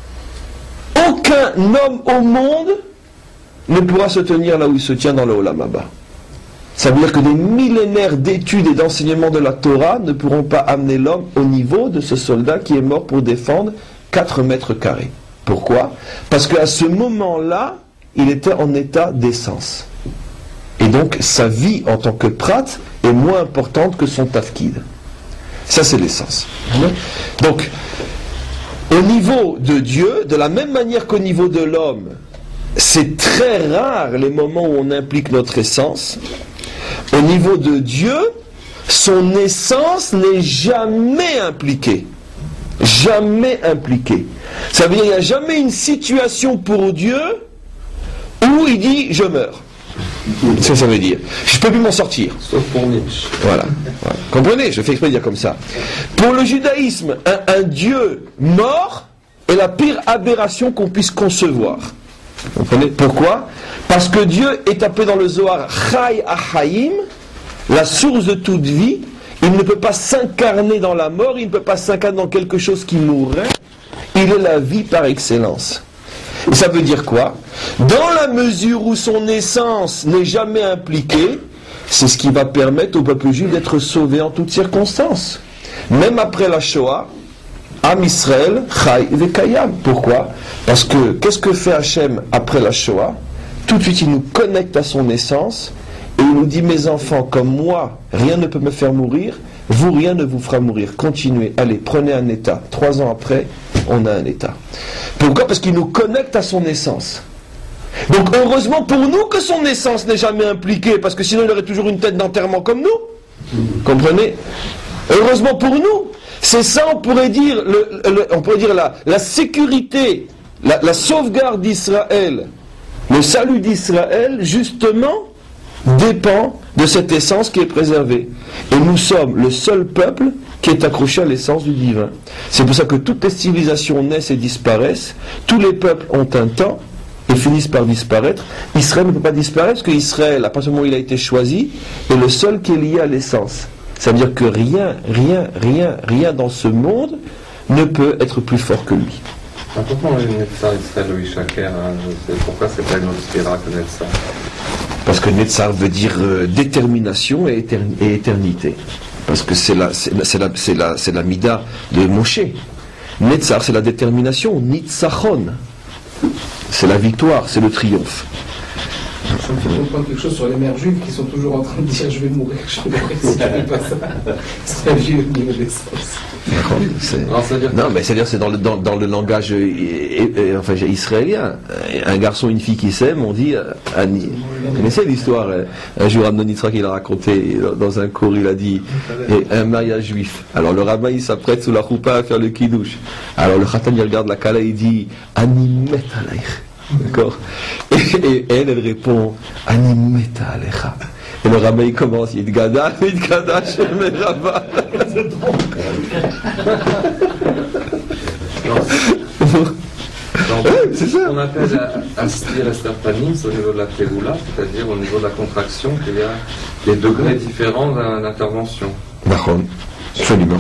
Aucun homme au monde ne pourra se tenir là où il se tient dans le Olam Haba. Ça veut dire que des millénaires d'études et d'enseignements de la Torah ne pourront pas amener l'homme au niveau de ce soldat qui est mort pour défendre 4 mètres carrés. Pourquoi? Parce qu'à ce moment-là, il était en état d'essence. Et donc, sa vie en tant que prat est moins importante que son tafkid. Ça, c'est l'essence. Donc, au niveau de Dieu, de la même manière qu'au niveau de l'homme, c'est très rare les moments où on implique notre essence. Au niveau de Dieu, son essence n'est jamais impliquée. Jamais impliquée. Ça veut dire qu'il n'y a jamais une situation pour Dieu où il dit « je meurs ». C'est ça veut dire. Je ne peux plus m'en sortir. Sauf pour Nietzsche. Voilà. Comprenez? Je fais exprès de dire comme ça. Pour le judaïsme, un Dieu mort est la pire aberration qu'on puisse concevoir. Vous comprenez? Pourquoi? Parce que Dieu est appelé dans le Zohar Chai Achaim, la source de toute vie. Il ne peut pas s'incarner dans la mort, il ne peut pas s'incarner dans quelque chose qui mourrait. Il est la vie par excellence. Et ça veut dire quoi? Dans la mesure où son essence n'est jamais impliquée, c'est ce qui va permettre au peuple juif d'être sauvé en toutes circonstances. Même après la Shoah, Am Israël, Chai Vekayam. Pourquoi? Parce que, qu'est-ce que fait Hachem après la Shoah? Tout de suite, il nous connecte à son essence, et il nous dit, mes enfants, comme moi, rien ne peut me faire mourir, vous, rien ne vous fera mourir. Continuez, allez, prenez un état. 3 ans après, on a un état. Pourquoi? Parce qu'il nous connecte à son essence. Donc, heureusement pour nous que son essence n'est jamais impliquée, parce que sinon il aurait toujours une tête d'enterrement comme nous. Comprenez? Heureusement pour nous. C'est ça, on pourrait dire, la sécurité, la sauvegarde d'Israël, le salut d'Israël, justement, dépend de cette essence qui est préservée. Et nous sommes le seul peuple qui est accroché à l'essence du divin. C'est pour ça que toutes les civilisations naissent et disparaissent. Tous les peuples ont un temps et finissent par disparaître. Israël ne peut pas disparaître parce qu'Israël, à partir du moment où il a été choisi, est le seul qui est lié à l'essence. Ça veut dire que rien dans ce monde ne peut être plus fort que lui. Pourquoi on a une Netzar Israël ou Ishaker? Pourquoi c'est pas une autre spira que Netzar? Parce que Netzar veut dire détermination et éternité. Parce que c'est la mida de Moshe. Netzar, c'est la détermination. Nitzachon, c'est la victoire, c'est le triomphe. Ça me fait comprendre quelque chose sur les mères juives qui sont toujours en train de dire je vais mourir, si je n'arrive pas ça. C'est un vieux niveau d'essence. Non, mais c'est-à-dire c'est dans le langage israélien. Un garçon et une fille qui s'aiment, on dit Annie. Vous connaissez l'histoire? Un jour, Amnon Yitzhak, il a raconté dans un cours, il a dit un mariage juif. Alors le rabbin il s'apprête sous la choupa à faire le kiddush. Alors le khatan il regarde la kala, il dit Ani met alaych. D'accord? Et elle répond Ani met alecha. Et le rabbin il commence, il dit Gada chez mes rabbins. C'est ça. On appelle Astir Esther Panim, c'est au niveau de la Théoula, c'est-à-dire au niveau de la contraction, qu'il y a des degrés différents d'intervention. D'accord. Absolument.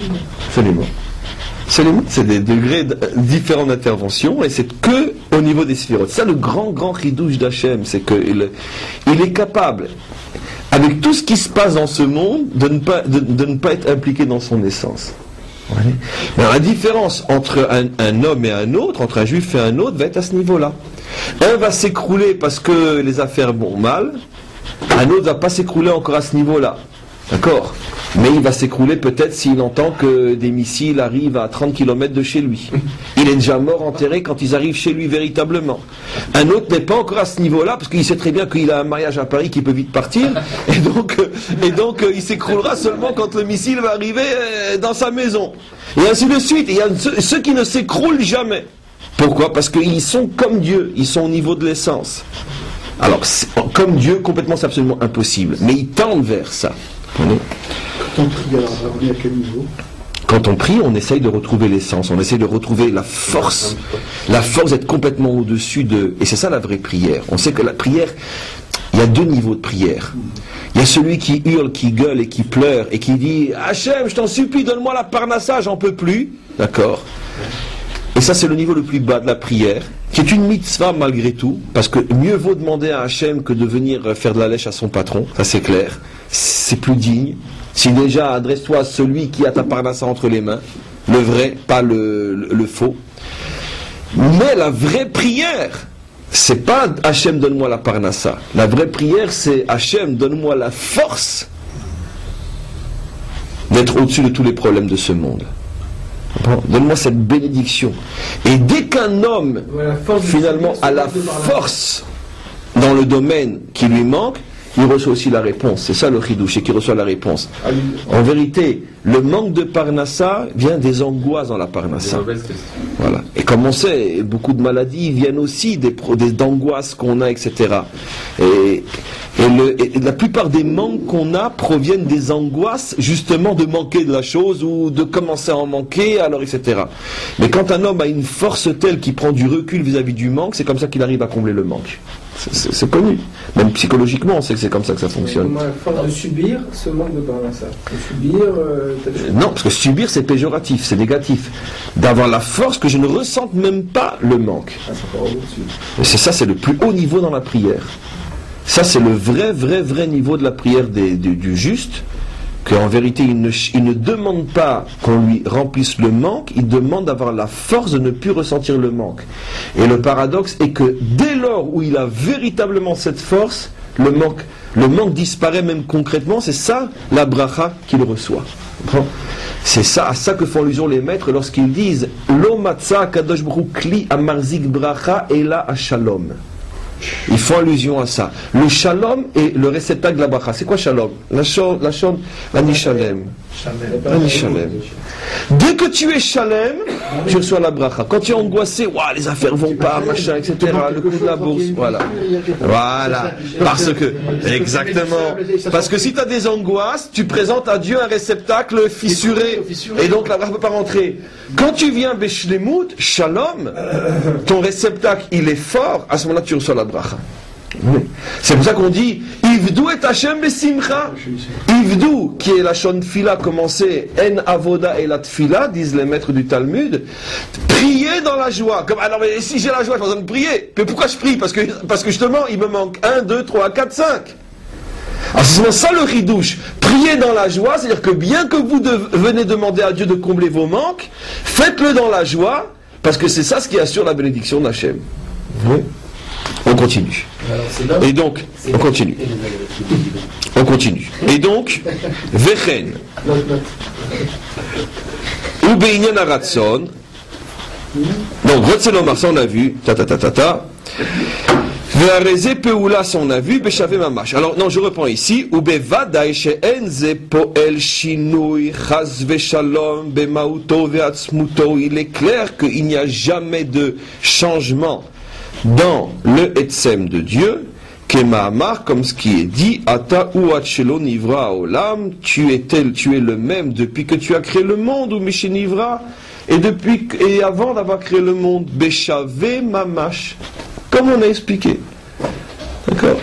C'est des degrés différents d'intervention et c'est que au niveau des sphirotes. C'est ça le grand chidouche d'Hachem, c'est qu'il est capable, avec tout ce qui se passe dans ce monde, de ne pas être impliqué dans son essence. Ouais. Mais la différence entre un homme et un autre, entre un juif et un autre, va être à ce niveau-là. Un va s'écrouler parce que les affaires vont mal, un autre ne va pas s'écrouler encore à ce niveau-là. D'accord? Mais il va s'écrouler peut-être s'il entend que des missiles arrivent à 30 km de chez lui. Il est déjà mort enterré quand ils arrivent chez lui véritablement. Un autre n'est pas encore à ce niveau-là parce qu'il sait très bien qu'il a un mariage à Paris qui peut vite partir et donc il s'écroulera seulement quand le missile va arriver dans sa maison. Et ainsi de suite. Il y a ceux qui ne s'écroulent jamais. Pourquoi? Parce qu'ils sont comme Dieu, ils sont au niveau de l'essence. Alors, comme Dieu, complètement c'est absolument impossible. Mais ils tendent vers ça. Quand on prie, alors on est à quel niveau? Quand on prie, on essaye de retrouver l'essence, on essaye de retrouver la force d'être complètement au-dessus de... Et c'est ça la vraie prière. On sait que la prière, il y a 2 niveaux de prière. Il y a celui qui hurle, qui gueule et qui pleure et qui dit « Hachem, je t'en supplie, donne-moi la parnassa, j'en peux plus. » D'accord? Et ça, c'est le niveau le plus bas de la prière, qui est une mitzvah malgré tout, parce que mieux vaut demander à Hachem que de venir faire de la lèche à son patron, ça c'est clair. C'est plus digne. Si déjà, adresse-toi à celui qui a ta parnassa entre les mains, le vrai, pas le faux. Mais la vraie prière, c'est pas Hachem, donne-moi la parnassa. La vraie prière, c'est Hachem, donne-moi la force d'être au-dessus de tous les problèmes de ce monde. Bon, donne-moi cette bénédiction. Et dès qu'un homme, finalement, a la force dans le domaine qui lui manque, il reçoit aussi la réponse. C'est ça le chidouche, c'est qu'il reçoit la réponse. En vérité, le manque de parnassa vient des angoisses dans la parnassa. Voilà. Et comme on sait, beaucoup de maladies viennent aussi d'angoisses qu'on a, etc. Et la plupart des manques qu'on a proviennent des angoisses, justement, de manquer de la chose ou de commencer à en manquer, alors, etc. Mais quand un homme a une force telle qu'il prend du recul vis-à-vis du manque, c'est comme ça qu'il arrive à combler le manque. C'est connu. Même psychologiquement, on sait que c'est comme ça que ça fonctionne. À force de subir ce manque de parnassa. Subir. Non, parce que subir, c'est péjoratif, c'est négatif. D'avoir la force que je ne ressente même pas le manque. Et c'est ça, c'est le plus haut niveau dans la prière. Ça, c'est le vrai niveau de la prière du juste. Qu'en vérité, il ne demande pas qu'on lui remplisse le manque, il demande d'avoir la force de ne plus ressentir le manque. Et le paradoxe est que dès lors où il a véritablement cette force, le manque disparaît même concrètement, c'est ça la bracha qu'il reçoit. Bon. C'est ça, à ça que font allusion les maîtres lorsqu'ils disent Lo matza kadosh baruch kli amarzik bracha ela ashalom. Ils font allusion à ça. Le shalom est le réceptacle de la bracha. C'est quoi shalom? La shon, l'anishalem. L'anishalem. Dès que tu es shalem, tu reçois la bracha. Quand tu es angoissé, les affaires vont pas, machin, etc. Le coup de la bourse, voilà. Parce que, exactement. Parce que si tu as des angoisses, tu présentes à Dieu un réceptacle fissuré. Et donc la bracha ne peut pas rentrer. Quand tu viens Beshlemut, shalom, ton réceptacle, il est fort, à ce moment-là, tu reçois la bracha. C'est pour ça qu'on dit Ivdou et Hashem besimcha. Ivdou, qui est la shon fila commencée, en avoda et la tfila, disent les maîtres du Talmud. Prier dans la joie. Comme, non, mais si j'ai la joie, j'ai besoin de prier. Mais pourquoi je prie? Parce que justement, il me manque 1, 2, 3, 4, 5. Alors c'est ça le ridouche. Prier dans la joie, c'est-à-dire que bien que vous venez demander à Dieu de combler vos manques, faites-le dans la joie, parce que c'est ça ce qui assure la bénédiction d'Hachem. Oui. On continue. Et donc, on continue. On continue. Et donc, Vechen. Ou Beinyan Aratson. Donc, Rotzelomar, ça on a vu. Ve'areze Peula, ça on a vu. Beshave Mamash. Alors, non, je reprends ici. Ou Bevadaï she'en ze po'el shinui chaz ve'shalom be'mauto ve'atzmuto. Il est clair qu'il n'y a jamais de changement dans le Etsem de Dieu, Kema'amar, comme ce qui est dit, Ata u'achelo nivra olam, tu es le même depuis que tu as créé le monde, ou Miché Nivra, et avant d'avoir créé le monde, Beshave Mamash, comme on a expliqué. D'accord?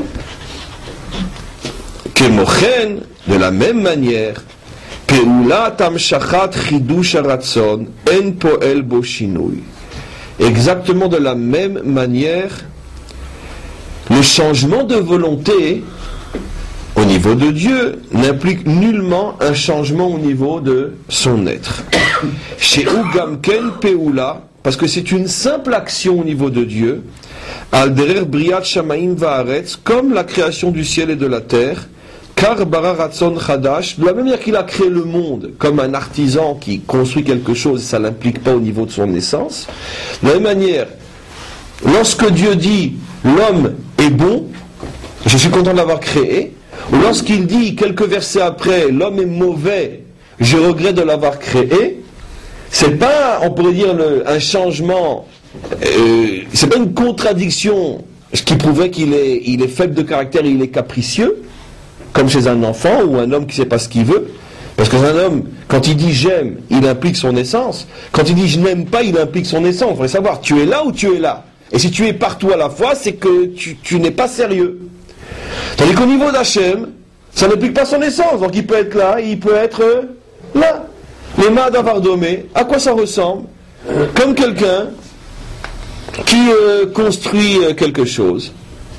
Kemochen, de la même manière, Peula tam shachat chidush aratson, en poel bo shinui. Exactement de la même manière, le changement de volonté au niveau de Dieu n'implique nullement un changement au niveau de son être. Chez Ugamken Peula, parce que c'est une simple action au niveau de Dieu, Alderer Briat Shamaim Vaaretz, comme la création du ciel et de la terre, Kar bara Ratson Chadash, de la même manière qu'il a créé le monde, comme un artisan qui construit quelque chose, ça ne l'implique pas au niveau de son essence. De la même manière, lorsque Dieu dit l'homme est bon, je suis content de l'avoir créé, ou lorsqu'il dit quelques versets après l'homme est mauvais, je regrette de l'avoir créé, c'est pas, on pourrait dire, un changement, c'est pas une contradiction, ce qui prouverait qu'il est faible de caractère et il est capricieux, comme chez un enfant ou un homme qui ne sait pas ce qu'il veut. Parce que un homme, quand il dit j'aime, il implique son essence. Quand il dit je n'aime pas, il implique son essence. Il faudrait savoir, tu es là ou tu es là. Et si tu es partout à la fois, c'est que tu n'es pas sérieux. Tandis qu'au niveau d'Hachem, ça n'implique pas son essence. Donc il peut être là, il peut être là. Les mains d'Avardomé, à quoi ça ressemble? Comme quelqu'un qui construit quelque chose.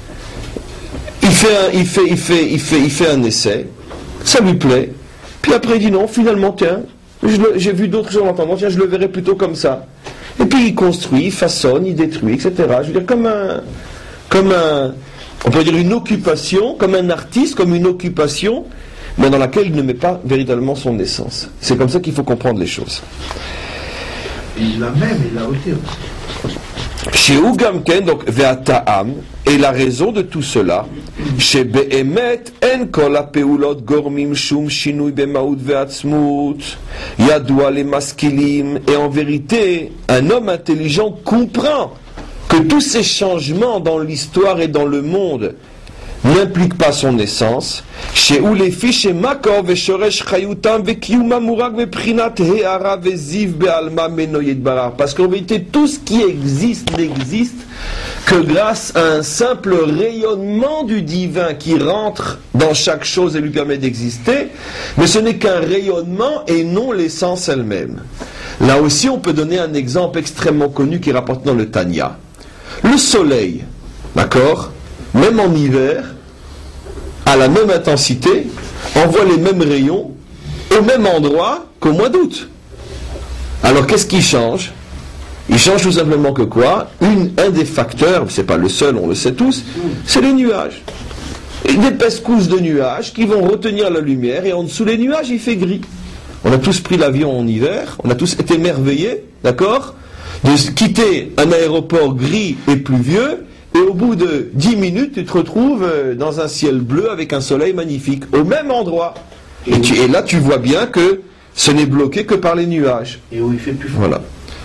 Il fait un essai, ça lui plaît, puis après il dit non, finalement, tiens, j'ai vu d'autres gens entendre, tiens, je le verrai plutôt comme ça. Et puis il construit, il façonne, il détruit, etc. Je veux dire, comme un, on peut dire une occupation, comme un artiste, comme une occupation, mais dans laquelle il ne met pas véritablement son essence. C'est comme ça qu'il faut comprendre les choses. Et il a même, il a ôté aussi. Chez Ugamken, donc Ve'ata'am, et la raison de tout cela, chez Be'emet, en kol ha'peulot gormim shum shinui b'maut ve'atzmut, yadua les maskilim, et en vérité, un homme intelligent comprend que tous ces changements dans l'histoire et dans le monde n'impliquent pas son essence, chez Ulefi, chez Makor, ve'shoresh chayutam, ve'kiyuma murag, ve'prinat he'ara, ve'ziv be'alma menoyed barar. Parce qu'en vérité, tout ce qui existe n'existe que grâce à un simple rayonnement du divin qui rentre dans chaque chose et lui permet d'exister, mais ce n'est qu'un rayonnement et non l'essence elle-même. Là aussi, on peut donner un exemple extrêmement connu qui est rapporté dans le Tanya. Le soleil, d'accord, même en hiver, à la même intensité, envoie les mêmes rayons au même endroit qu'au mois d'août. Alors qu'est-ce qui change? Il change tout simplement que quoi? Un des facteurs, c'est pas le seul, on le sait tous, c'est les nuages. Et d'épaisses couches de nuages qui vont retenir la lumière, et en dessous les nuages, il fait gris. On a tous pris l'avion en hiver, on a tous été émerveillés, d'accord, de quitter un aéroport gris et pluvieux, et au bout de 10 minutes, tu te retrouves dans un ciel bleu avec un soleil magnifique, au même endroit. Et là, tu vois bien que ce n'est bloqué que par les nuages. Et où il fait plus froid. Voilà.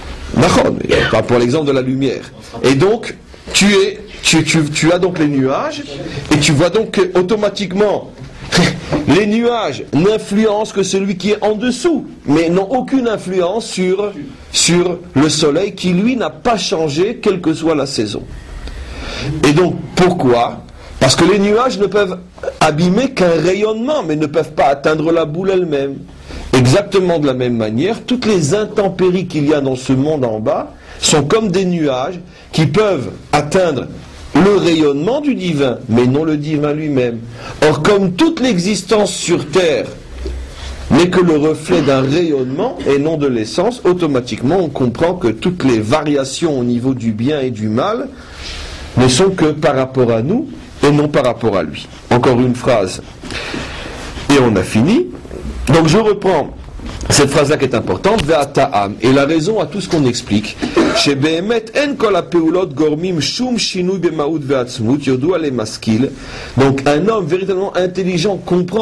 Pas pour l'exemple de la lumière. Et donc, tu as donc les nuages, et tu vois donc que, automatiquement, les nuages n'influencent que celui qui est en dessous, mais n'ont aucune influence sur le soleil qui, lui, n'a pas changé, quelle que soit la saison. Et donc, pourquoi? Parce que les nuages ne peuvent abîmer qu'un rayonnement, mais ne peuvent pas atteindre la boule elle-même. Exactement de la même manière, toutes les intempéries qu'il y a dans ce monde en bas sont comme des nuages qui peuvent atteindre le rayonnement du divin, mais non le divin lui-même. Or, comme toute l'existence sur Terre n'est que le reflet d'un rayonnement et non de l'essence, automatiquement on comprend que toutes les variations au niveau du bien et du mal ne sont que par rapport à nous et non par rapport à lui. Encore une phrase et on a fini. Donc je reprends cette phrase-là qui est importante, Ve'ata'am, et la raison à tout ce qu'on explique. Chez Behemet en kol hapeulot gormim shum shinui bemaout ve'atzmut yodu ale maskil. Donc un homme véritablement intelligent comprend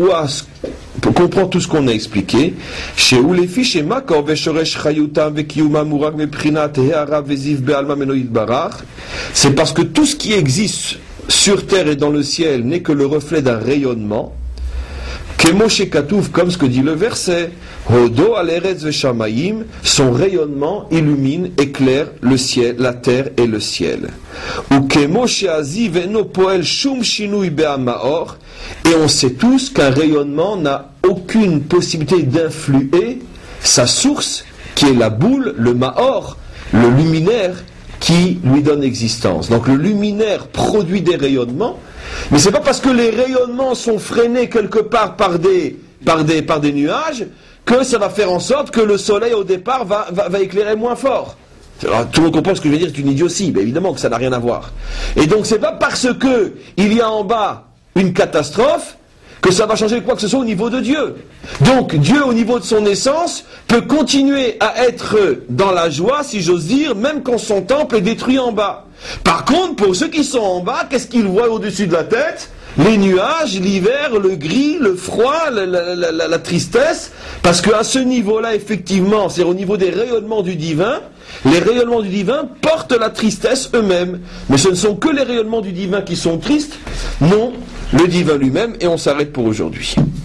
comprend tout ce qu'on a expliqué. Chez Ulefi chez Makor ve'shoresh chayutam ve'kiyuma murak meprinat he'ara ve'ziv be'alma menoid barach. C'est parce que tout ce qui existe sur terre et dans le ciel n'est que le reflet d'un rayonnement. Kemoshe Katouf, comme ce que dit le verset, Hodo al-Eretz ve'shamayim, son rayonnement illumine, éclaire le ciel, la terre et le ciel. Ou Kemoshe Azi ve'no poel shum shinui be'amaor, et on sait tous qu'un rayonnement n'a aucune possibilité d'influer sa source, qui est la boule, le maor, le luminaire, qui lui donne existence. Donc le luminaire produit des rayonnements, mais c'est pas parce que les rayonnements sont freinés quelque part par des nuages que ça va faire en sorte que le soleil au départ va éclairer moins fort. Alors, tout le monde comprend ce que je veux dire, c'est une idiotie, mais évidemment que ça n'a rien à voir. Et donc c'est pas parce que il y a en bas une catastrophe que ça va changer quoi que ce soit au niveau de Dieu. Donc Dieu au niveau de son essence peut continuer à être dans la joie, si j'ose dire, même quand son temple est détruit en bas. Par contre, pour ceux qui sont en bas, qu'est-ce qu'ils voient au-dessus de la tête? Les nuages, l'hiver, le gris, le froid, la tristesse, parce qu'à ce niveau-là, effectivement, c'est au niveau des rayonnements du divin, les rayonnements du divin portent la tristesse eux-mêmes. Mais ce ne sont que les rayonnements du divin qui sont tristes, non le divin lui-même, et on s'arrête pour aujourd'hui.